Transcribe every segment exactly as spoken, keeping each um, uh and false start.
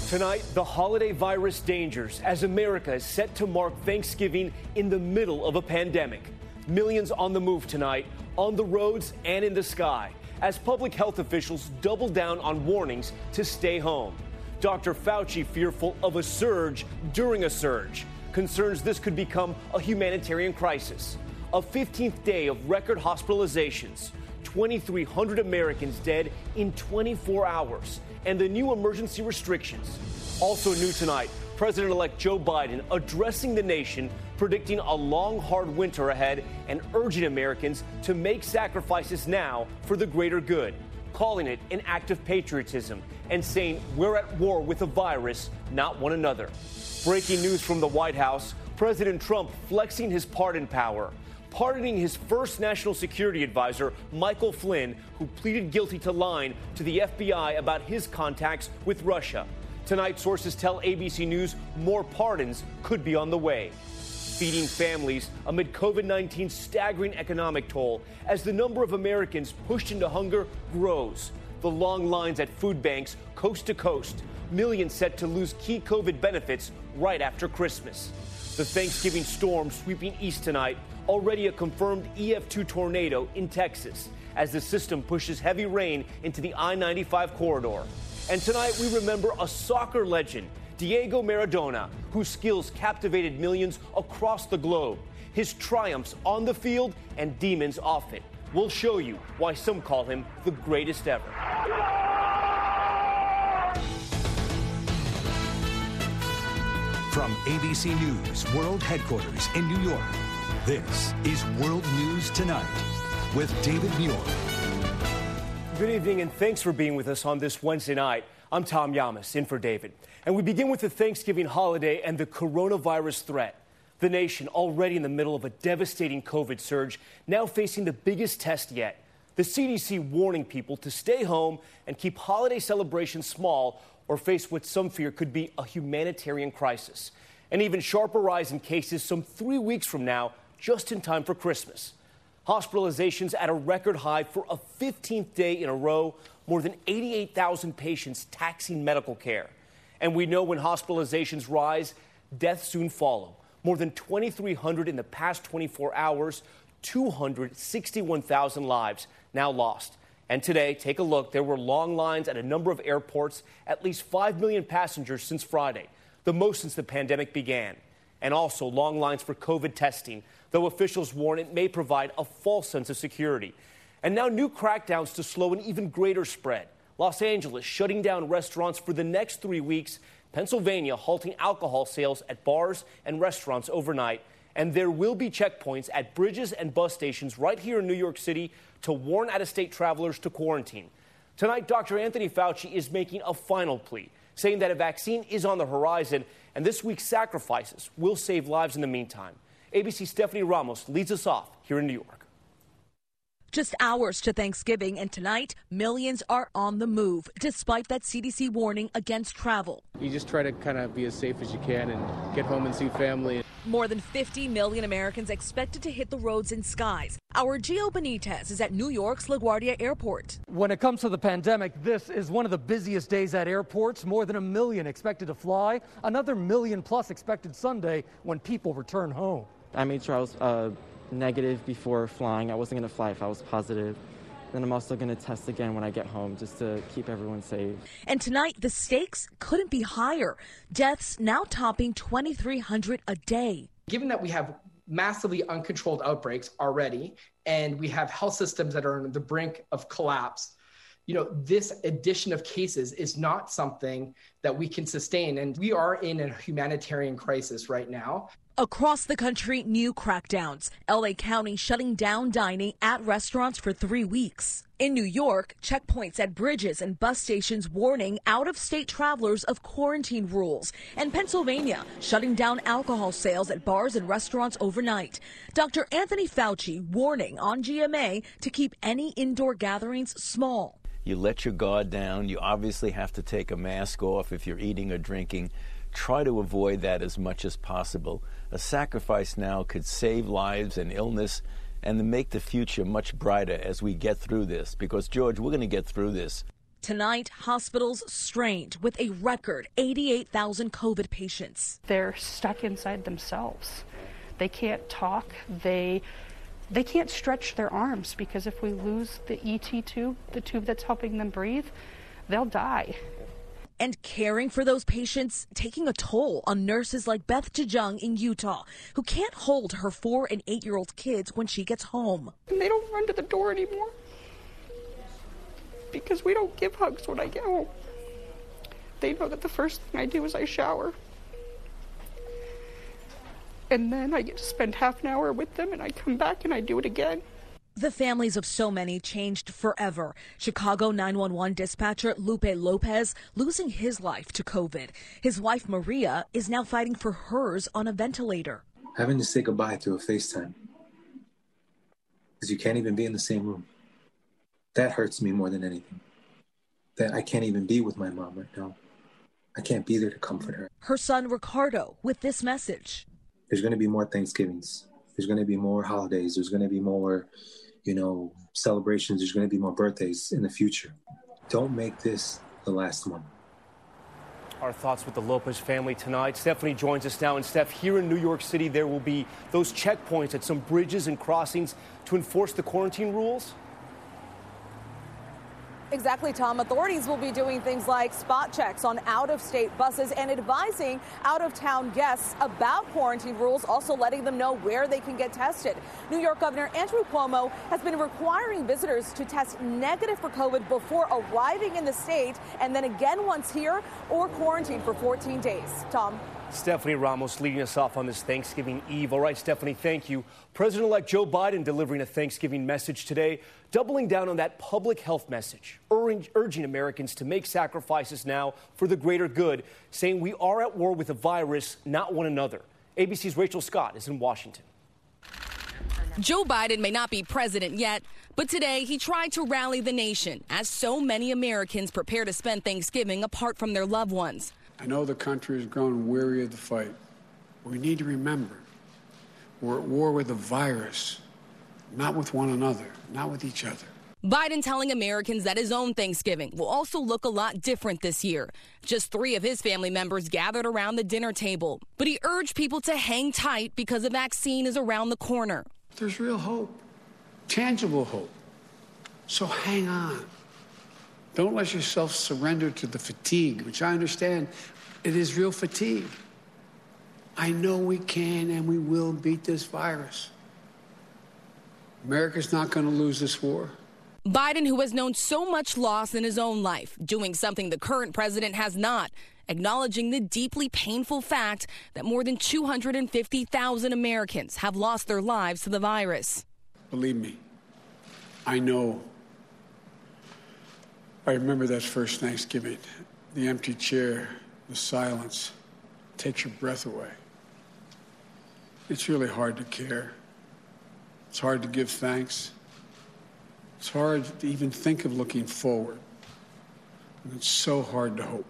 Tonight, the holiday virus dangers as America is set to mark Thanksgiving in the middle of a pandemic. Millions on the move tonight, on the roads and in the sky, as public health officials double down on warnings to stay home. Doctor Fauci fearful of a surge during a surge, concerns this could become a humanitarian crisis. A fifteenth day of record hospitalizations, twenty-three hundred Americans dead in twenty-four hours, and the new emergency restrictions. Also new tonight, President-elect Joe Biden addressing the nation, predicting a long, hard winter ahead and urging Americans to make sacrifices now for the greater good, calling it an act of patriotism and saying we're at war with a virus, not one another. Breaking news from the White House, President Trump flexing his pardon power, pardoning his first national security advisor, Michael Flynn, who pleaded guilty to lying to the F B I about his contacts with Russia. Tonight, sources tell A B C News more pardons could be on the way. Feeding families amid COVID nineteen's staggering economic toll as the number of Americans pushed into hunger grows. The long lines at food banks coast to coast. Millions set to lose key COVID benefits right after Christmas. The Thanksgiving storm sweeping east tonight, already a confirmed E F two tornado in Texas, as the system pushes heavy rain into the I ninety-five corridor. And tonight we remember a soccer legend, Diego Maradona, whose skills captivated millions across the globe. His triumphs on the field and demons off it. We'll show you why some call him the greatest ever. From A B C News World Headquarters in New York, this is World News Tonight with David Muir. Good evening and thanks for being with us on this Wednesday night. I'm Tom Yamas, in for David. And we begin with the Thanksgiving holiday and the coronavirus threat. The nation, already in the middle of a devastating COVID surge, now facing the biggest test yet. The C D C warning people to stay home and keep holiday celebrations small or face what some fear could be a humanitarian crisis. An even sharper rise in cases some three weeks from now, just in time for Christmas. Hospitalizations at a record high for a fifteenth day in a row, more than eighty-eight thousand patients taxing medical care. And we know when hospitalizations rise, deaths soon follow. More than twenty-three hundred in the past twenty-four hours, two hundred sixty-one thousand lives now lost. And today, take a look, there were long lines at a number of airports, at least five million passengers since Friday, the most since the pandemic began. And also long lines for COVID testing, though officials warn it may provide a false sense of security. And now new crackdowns to slow an even greater spread. Los Angeles shutting down restaurants for the next three weeks. Pennsylvania halting alcohol sales at bars and restaurants overnight. And there will be checkpoints at bridges and bus stations right here in New York City to warn out-of-state travelers to quarantine. Tonight, Doctor Anthony Fauci is making a final plea, saying that a vaccine is on the horizon and this week's sacrifices will save lives in the meantime. A B C's Stephanie Ramos leads us off here in New York. Just hours to Thanksgiving, and tonight, millions are on the move, despite that C D C warning against travel. You just try to kind of be as safe as you can and get home and see family. More than fifty million Americans expected to hit the roads and skies. Our Gio Benitez is at New York's LaGuardia Airport. When it comes to the pandemic, this is one of the busiest days at airports. More than a million expected to fly. Another million plus expected Sunday when people return home. I made sure I was uh, negative before flying. I wasn't going to fly if I was positive. Then I'm also going to test again when I get home just to keep everyone safe. And tonight, the stakes couldn't be higher. Deaths now topping twenty-three hundred a day. Given that we have massively uncontrolled outbreaks already, and we have health systems that are on the brink of collapse, you know, this addition of cases is not something that we can sustain. And we are in a humanitarian crisis right now. Across the country, new crackdowns. L A County shutting down dining at restaurants for three weeks. In New York, checkpoints at bridges and bus stations warning out-of-state travelers of quarantine rules. And Pennsylvania shutting down alcohol sales at bars and restaurants overnight. Doctor Anthony Fauci warning on G M A to keep any indoor gatherings small. You let your guard down. You obviously have to take a mask off if you're eating or drinking. Try to avoid that as much as possible. A sacrifice now could save lives and illness and make the future much brighter as we get through this. Because, George, we're going to get through this. Tonight, hospitals strained with a record eighty-eight thousand COVID patients. They're stuck inside themselves. They can't talk. They they can't stretch their arms because if we lose the E T tube, the tube that's helping them breathe, they'll die. And caring for those patients taking a toll on nurses like Beth DeJong in Utah, who can't hold her four and eight-year-old kids when she gets home. And they don't run to the door anymore because we don't give hugs when I get home. They know that the first thing I do is I shower. And then I get to spend half an hour with them and I come back and I do it again. The families of so many changed forever. Chicago nine one one dispatcher Lupe Lopez losing his life to COVID. His wife Maria is now fighting for hers on a ventilator. Having to say goodbye through a FaceTime because you can't even be in the same room. That hurts me more than anything. That I can't even be with my mom right now. I can't be there to comfort her. Her son Ricardo with this message. There's going to be more Thanksgivings. There's going to be more holidays. There's going to be more, you know, celebrations. There's going to be more birthdays in the future. Don't make this the last one. Our thoughts with the Lopez family tonight. Stephanie joins us now. And Steph, here in New York City, there will be those checkpoints at some bridges and crossings to enforce the quarantine rules. Exactly, Tom. Authorities will be doing things like spot checks on out-of-state buses and advising out-of-town guests about quarantine rules, also letting them know where they can get tested. New York Governor Andrew Cuomo has been requiring visitors to test negative for COVID before arriving in the state and then again once here or quarantine for fourteen days. Tom. Stephanie Ramos leading us off on this Thanksgiving Eve. All right, Stephanie, thank you. President-elect Joe Biden delivering a Thanksgiving message today, doubling down on that public health message, urging Americans to make sacrifices now for the greater good, saying we are at war with the virus, not one another. A B C's Rachel Scott is in Washington. Joe Biden may not be president yet, but today he tried to rally the nation as so many Americans prepare to spend Thanksgiving apart from their loved ones. I know the country has grown weary of the fight. We need to remember we're at war with the virus, not with one another, not with each other. Biden telling Americans that his own Thanksgiving will also look a lot different this year. Just three of his family members gathered around the dinner table. But he urged people to hang tight because a vaccine is around the corner. There's real hope, tangible hope. So hang on. Don't let yourself surrender to the fatigue, which I understand it is real fatigue. I know we can and we will beat this virus. America's not going to lose this war. Biden, who has known so much loss in his own life, doing something the current president has not, acknowledging the deeply painful fact that more than two hundred fifty thousand Americans have lost their lives to the virus. Believe me, I know. I remember that first Thanksgiving, the empty chair, the silence, takes your breath away. It's really hard to care. It's hard to give thanks. It's hard to even think of looking forward. And it's so hard to hope.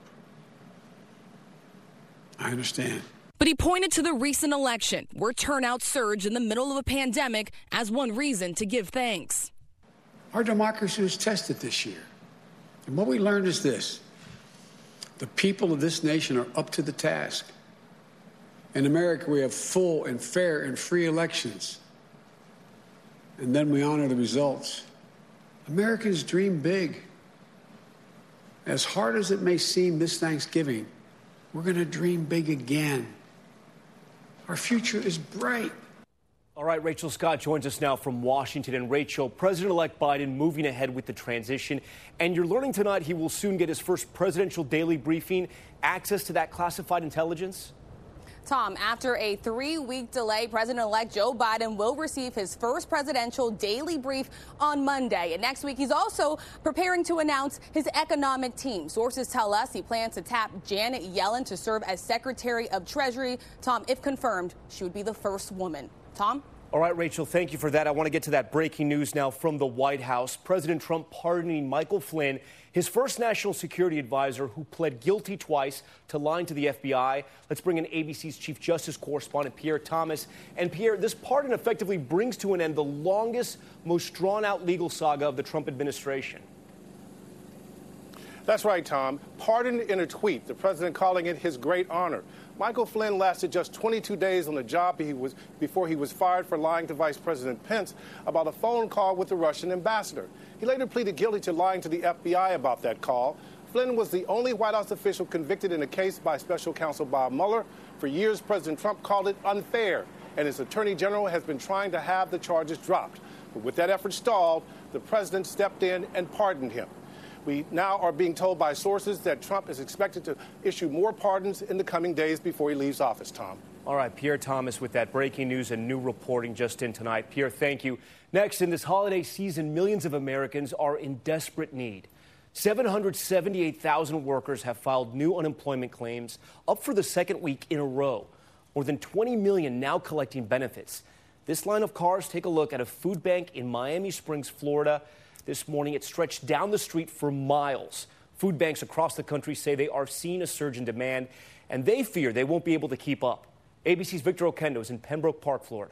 I understand. But he pointed to the recent election, where turnout surged in the middle of a pandemic, as one reason to give thanks. Our democracy was tested this year. And what we learned is this: the people of this nation are up to the task. In America, we have full and fair and free elections. And then we honor the results. Americans dream big. As hard as it may seem this Thanksgiving, we're going to dream big again. Our future is bright. All right, Rachel Scott joins us now from Washington. And Rachel, President-elect Biden moving ahead with the transition. And you're learning tonight he will soon get his first presidential daily briefing, access to that classified intelligence. Tom, after a three-week delay, President-elect Joe Biden will receive his first presidential daily brief on Monday. And next week, he's also preparing to announce his economic team. Sources tell us he plans to tap Janet Yellen to serve as Secretary of Treasury. Tom, if confirmed, she would be the first woman. Tom? All right, Rachel, thank you for that. I want to get to that breaking news now from the White House. President Trump pardoning Michael Flynn, his first national security advisor who pled guilty twice to lying to the F B I. Let's bring in A B C's Chief Justice correspondent Pierre Thomas. And Pierre, this pardon effectively brings to an end the longest, most drawn-out legal saga of the Trump administration. That's right, Tom. Pardoned in a tweet, the president calling it his great honor. Michael Flynn lasted just twenty-two days on the job he was, before he was fired for lying to Vice President Pence about a phone call with the Russian ambassador. He later pleaded guilty to lying to the F B I about that call. Flynn was the only White House official convicted in a case by special counsel Bob Mueller. For years, President Trump called it unfair, and his attorney general has been trying to have the charges dropped. But with that effort stalled, the president stepped in and pardoned him. We now are being told by sources that Trump is expected to issue more pardons in the coming days before he leaves office, Tom. All right, Pierre Thomas with that breaking news and new reporting just in tonight. Pierre, thank you. Next, in this holiday season, millions of Americans are in desperate need. seven hundred seventy-eight thousand workers have filed new unemployment claims, up for the second week in a row. More than twenty million now collecting benefits. This line of cars take a look at a food bank in Miami Springs, Florida. This morning, it stretched down the street for miles. Food banks across the country say they are seeing a surge in demand, and they fear they won't be able to keep up. A B C's Victor Oquendo is in Pembroke Park, Florida.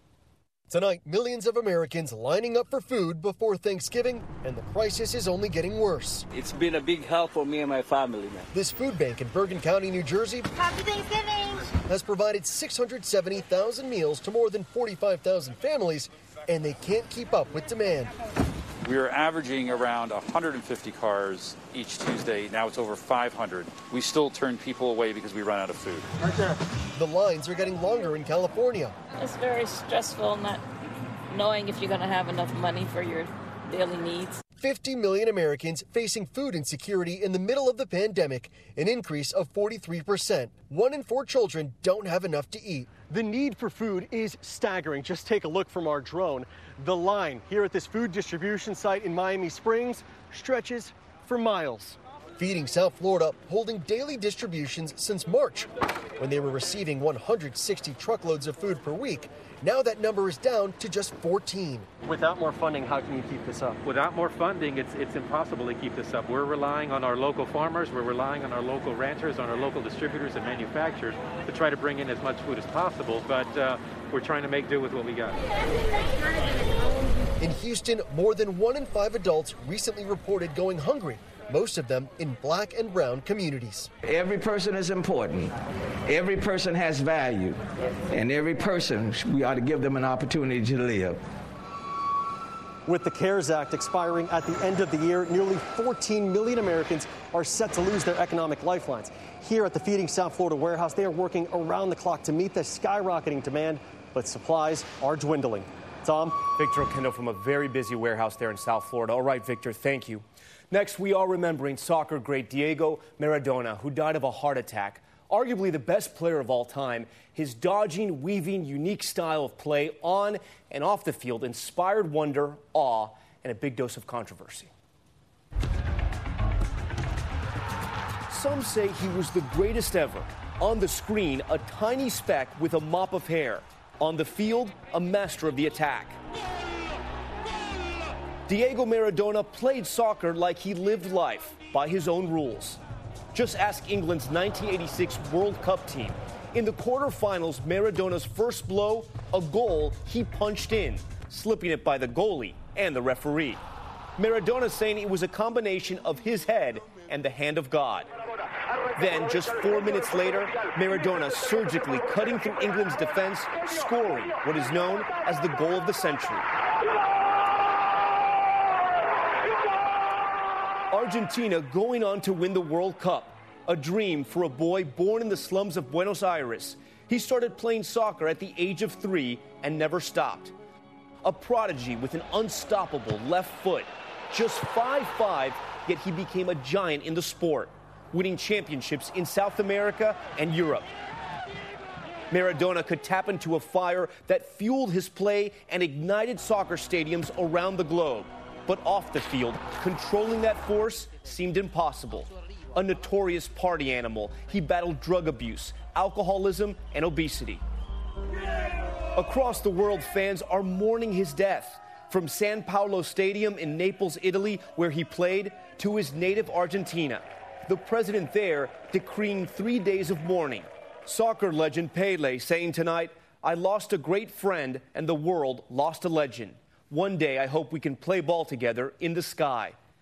Tonight, millions of Americans lining up for food before Thanksgiving, and the crisis is only getting worse. It's been a big help for me and my family, man. This food bank in Bergen County, New Jersey, Happy Thanksgiving! has provided six hundred seventy thousand meals to more than forty-five thousand families, and they can't keep up with demand. We were averaging around one hundred fifty cars each Tuesday. Now it's over five hundred. We still turn people away because we run out of food. Right there. The lines are getting longer in California. It's very stressful not knowing if you're going to have enough money for your daily needs. fifty million Americans facing food insecurity in the middle of the pandemic, an increase of forty-three percent. One in four children don't have enough to eat. The need for food is staggering. Just take a look from our drone. The line here at this food distribution site in Miami Springs stretches for miles. Feeding South Florida holding daily distributions since March, when they were receiving one hundred sixty truckloads of food per week. Now that number is down to just fourteen. Without more funding, how can you keep this up? Without more funding, it's it's impossible to keep this up. We're relying on our local farmers, we're relying on our local ranchers, on our local distributors and manufacturers to try to bring in as much food as possible, but uh, we're trying to make do with what we got. In Houston, more than one in five adults recently reported going hungry, most of them in black and brown communities. Every person is important. Every person has value. And every person, we ought to give them an opportunity to live. With the CARES Act expiring at the end of the year, nearly fourteen million Americans are set to lose their economic lifelines. Here at the Feeding South Florida warehouse, they are working around the clock to meet the skyrocketing demand, but supplies are dwindling. Tom? Victor Oquendo from a very busy warehouse there in South Florida. All right, Victor, thank you. Next, we are remembering soccer great Diego Maradona, who died of a heart attack. Arguably the best player of all time, his dodging, weaving, unique style of play on and off the field inspired wonder, awe, and a big dose of controversy. Some say he was the greatest ever. On the screen, a tiny speck with a mop of hair. On the field, a master of the attack. Diego Maradona played soccer like he lived life, by his own rules. Just ask England's nineteen eighty-six World Cup team. In the quarterfinals, Maradona's first blow, a goal he punched in, slipping it by the goalie and the referee. Maradona saying it was a combination of his head and the hand of God. Then, just four minutes later, Maradona surgically cutting through England's defense, scoring what is known as the goal of the century. Argentina going on to win the World Cup, a dream for a boy born in the slums of Buenos Aires. He started playing soccer at the age of three and never stopped. A prodigy with an unstoppable left foot. Just five foot five, yet he became a giant in the sport, winning championships in South America and Europe. Maradona could tap into a fire that fueled his play and ignited soccer stadiums around the globe. But off the field, controlling that force seemed impossible. A notorious party animal, he battled drug abuse, alcoholism, and obesity. Across the world, fans are mourning his death. From San Paolo Stadium in Naples, Italy, where he played, to his native Argentina. The president there decreeing three days of mourning. Soccer legend Pelé saying tonight, "I lost a great friend and the world lost a legend. One day I hope we can play ball together in the sky."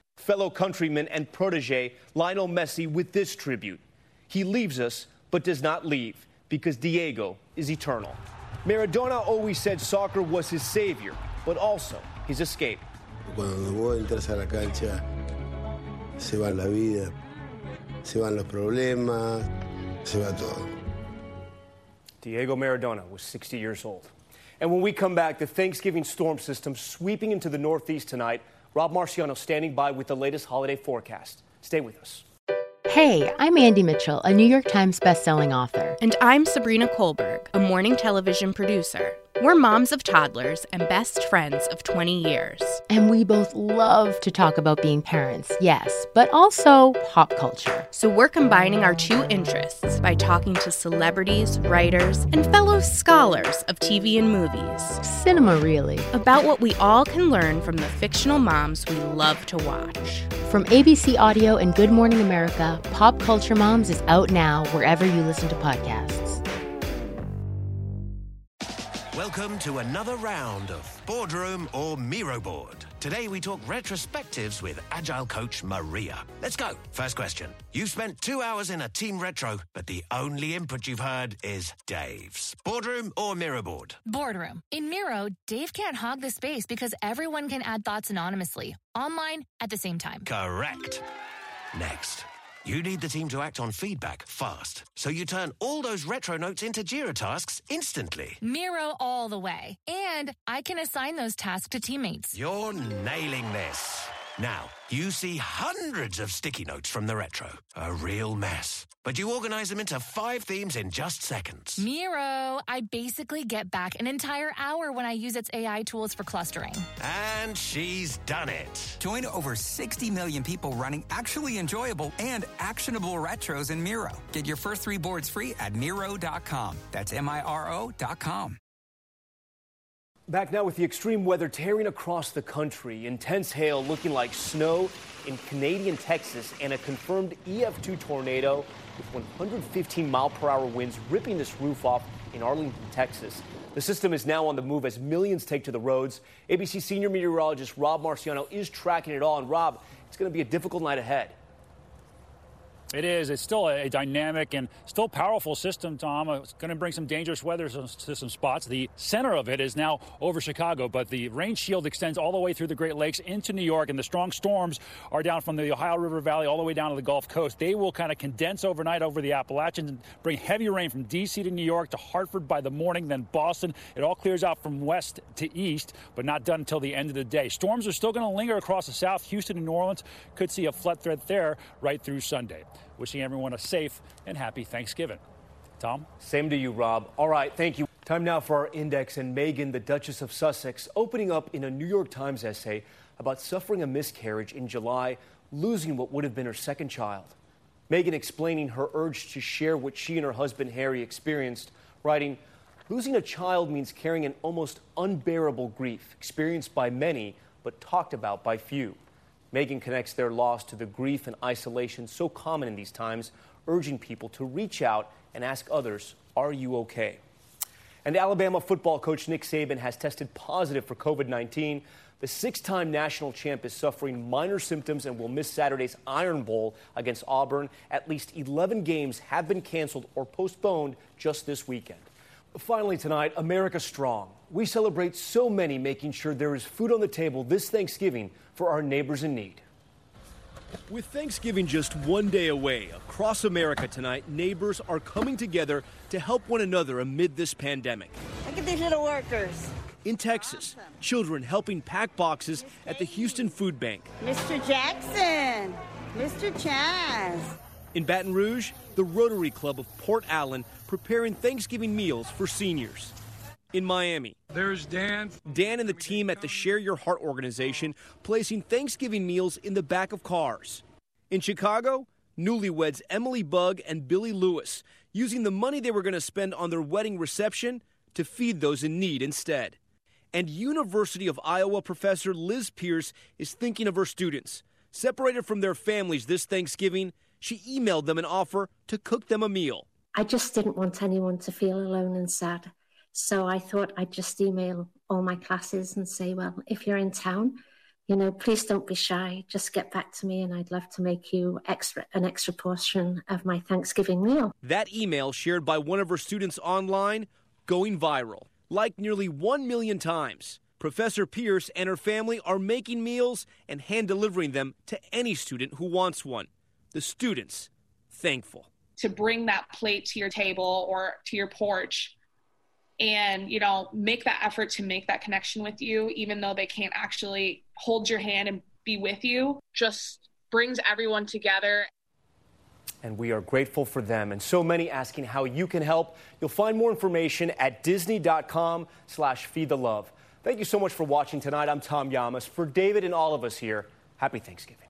Fellow countryman and protege Lionel Messi with this tribute. He leaves us, but does not leave, because Diego is eternal. Maradona always said soccer was his savior, but also his escape. Cuando vos entras a la cancha, se va la vida, se van los problemas, se va todo. Diego Maradona was sixty years old. And when we come back, the Thanksgiving storm system sweeping into the Northeast tonight. Rob Marciano standing by with the latest holiday forecast. Stay with us. Hey, I'm Andy Mitchell, a New York Times bestselling author. And I'm Sabrina Kohlberg, a morning television producer. We're moms of toddlers and best friends of twenty years. And we both love to talk about being parents, yes, but also pop culture. So we're combining our two interests by talking to celebrities, writers, and fellow scholars of T V and movies. Cinema, really. About what we all can learn from the fictional moms we love to watch. From A B C Audio and Good Morning America, Pop Culture Moms is out now wherever you listen to podcasts. Welcome to another round of Boardroom or Miro Board. Today we talk retrospectives with Agile coach Maria. Let's go. First question. You've spent two hours in a team retro, but the only input you've heard is Dave's. Boardroom or Miro Board? Boardroom. In Miro, Dave can't hog the space because everyone can add thoughts anonymously, online, at the same time. Correct. Next. You need the team to act on feedback fast, so you turn all those retro notes into Jira tasks instantly. Miro all the way. And I can assign those tasks to teammates. You're nailing this. Now, you see hundreds of sticky notes from the retro. A real mess. But you organize them into five themes in just seconds. Miro, I basically get back an entire hour when I use its A I tools for clustering. And she's done it. Join over sixty million people running actually enjoyable and actionable retros in Miro. Get your first three boards free at Miro dot com. That's M I R O dot com. Back now with the extreme weather tearing across the country. Intense hail looking like snow in Canadian Texas and a confirmed E F two tornado with one hundred fifteen mile per hour winds ripping this roof off in Arlington, Texas. The system is now on the move as millions take to the roads. A B C senior meteorologist Rob Marciano is tracking it all. And Rob, it's going to be a difficult night ahead. It is. It's still a dynamic and still powerful system, Tom. It's going to bring some dangerous weather to some spots. The center of it is now over Chicago, but the rain shield extends all the way through the Great Lakes into New York, and the strong storms are down from the Ohio River Valley all the way down to the Gulf Coast. They will kind of condense overnight over the Appalachians and bring heavy rain from D C to New York to Hartford by the morning, then Boston. It all clears out from west to east, but not done until the end of the day. Storms are still going to linger across the south. Houston and New Orleans could see a flood threat there right through Sunday. Wishing everyone a safe and happy Thanksgiving. Tom? Same to you, Rob. All right, thank you. Time now for our index, and Meghan, the Duchess of Sussex, opening up in a New York Times essay about suffering a miscarriage in July, losing what would have been her second child. Meghan explaining her urge to share what she and her husband Harry experienced, writing, "Losing a child means carrying an almost unbearable grief, experienced by many, but talked about by few." Meghan connects their loss to the grief and isolation so common in these times, urging people to reach out and ask others, "Are you okay?" And Alabama football coach Nick Saban has tested positive for COVID nineteen. The six-time national champ is suffering minor symptoms and will miss Saturday's Iron Bowl against Auburn. At least eleven games have been canceled or postponed just this weekend. Finally tonight, America Strong. We celebrate so many making sure there is food on the table this Thanksgiving for our neighbors in need. With Thanksgiving just one day away, across America tonight, neighbors are coming together to help one another amid this pandemic. Look at these little workers. In Texas, children helping pack boxes at the Houston Food Bank. Mister Jackson, Mister Chaz. In Baton Rouge, the Rotary Club of Port Allen preparing Thanksgiving meals for seniors. In Miami, there's Dan. Dan and the team at the Share Your Heart organization placing Thanksgiving meals in the back of cars. In Chicago, newlyweds Emily Bugg and Billy Lewis using the money they were going to spend on their wedding reception to feed those in need instead. And University of Iowa professor Liz Pierce is thinking of her students. Separated from their families this Thanksgiving, she emailed them an offer to cook them a meal. I just didn't want anyone to feel alone and sad. So I thought I'd just email all my classes and say, well, if you're in town, You know, please don't be shy. Just get back to me and I'd love to make you extra an extra portion of my Thanksgiving meal. That email shared by one of her students online going viral, liked nearly one million times. Professor Pierce and her family are making meals and hand-delivering them to any student who wants one. The students, thankful. To bring that plate to your table or to your porch and, you know, make that effort to make that connection with you, even though they can't actually hold your hand and be with you, just brings everyone together. And we are grateful for them. And so many asking how you can help. You'll find more information at disney.com slash feed the love. Thank you so much for watching tonight. I'm Tom Llamas. For David and all of us here, happy Thanksgiving.